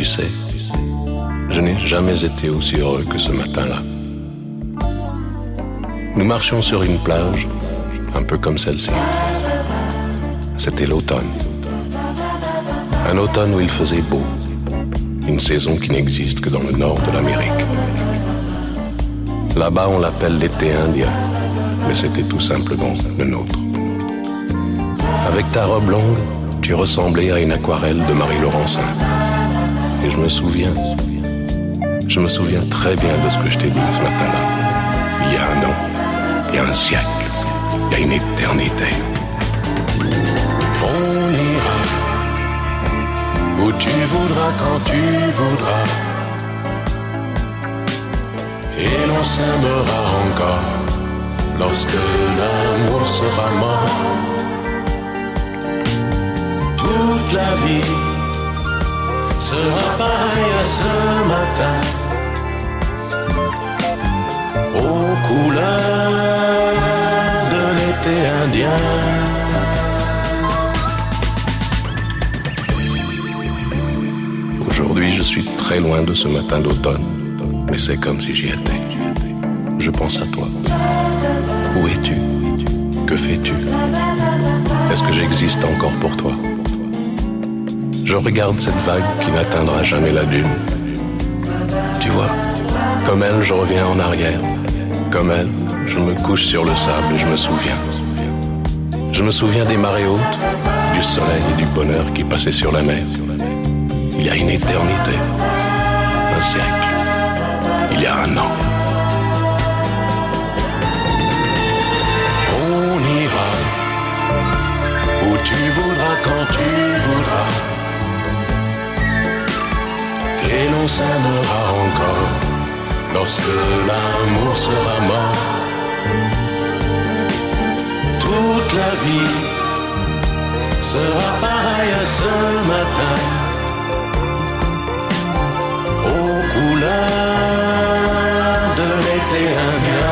sais, je n'ai jamais été aussi heureux que ce matin-là. Nous marchions sur une plage, un peu comme celle-ci. C'était l'automne. Un automne où il faisait beau. Une saison qui n'existe que dans le nord de l'Amérique. Là-bas, on l'appelle l'été indien, mais c'était tout simplement le nôtre. Avec ta robe longue, tu ressemblais à une aquarelle de Marie Laurencin. Et je me souviens très bien de ce que je t'ai dit ce matin-là. Il y a un an, il y a un siècle, il y a une éternité. On ira où tu voudras, quand tu voudras, et l'on s'aimera encore lorsque l'amour sera mort. Toute la vie sera pareille à ce matin, aux couleurs de l'été indien. Aujourd'hui, je suis très loin de ce matin d'automne, mais c'est comme si j'y étais. Je pense à toi. Où es-tu? Que fais-tu? Est-ce que j'existe encore pour toi? Je regarde cette vague qui n'atteindra jamais la dune. Tu vois, comme elle, je reviens en arrière. Comme elle, je me couche sur le sable et je me souviens. Je me souviens des marées hautes, du soleil et du bonheur qui passaient sur la mer. Il y a une éternité, un siècle, il y a un an. On ira où tu voudras, quand tu voudras, et l'on s'aimera encore lorsque l'amour sera mort. Toute la vie sera pareille à ce matin, aux couleurs de l'été indien.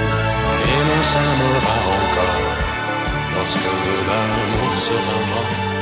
S'aimera encore lorsque l'amour sera mort.